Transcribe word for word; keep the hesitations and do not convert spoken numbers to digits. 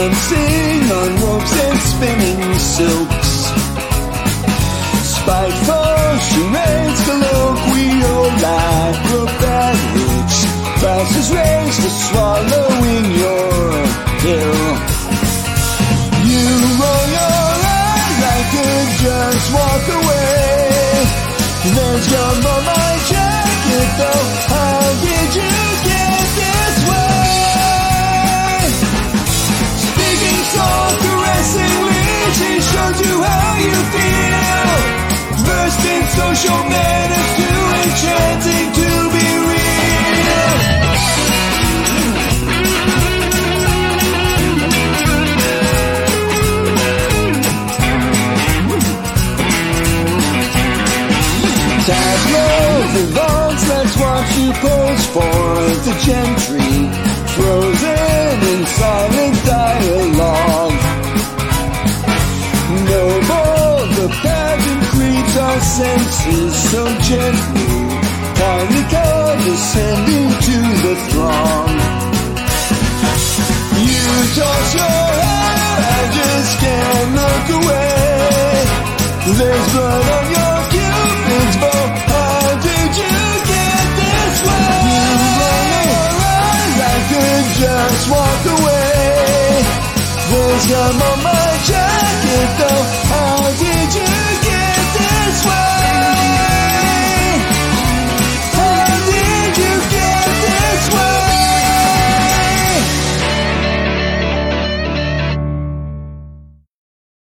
dancing on ropes and spinning silks. Spiteful charades, colloquial acrobatics, fastest race to swallowing your pill. You roll your eyes, I could just walk away. There's gum on my jacket though, how did you get this way? Speaking so caressingly, she shows you how you feel. Versed in social manners, too enchanting to be real. Tableaux evolves, let's watch you pose for the gentry, frozen in silent dialogue. Noble, the pageant creeps our senses so gently, kindly condescending to the throng. You toss your hair, I just can't look away. There's blood on your cupid's bow, how did you get this way? You roll your eyes, I could just walk away. There's a moment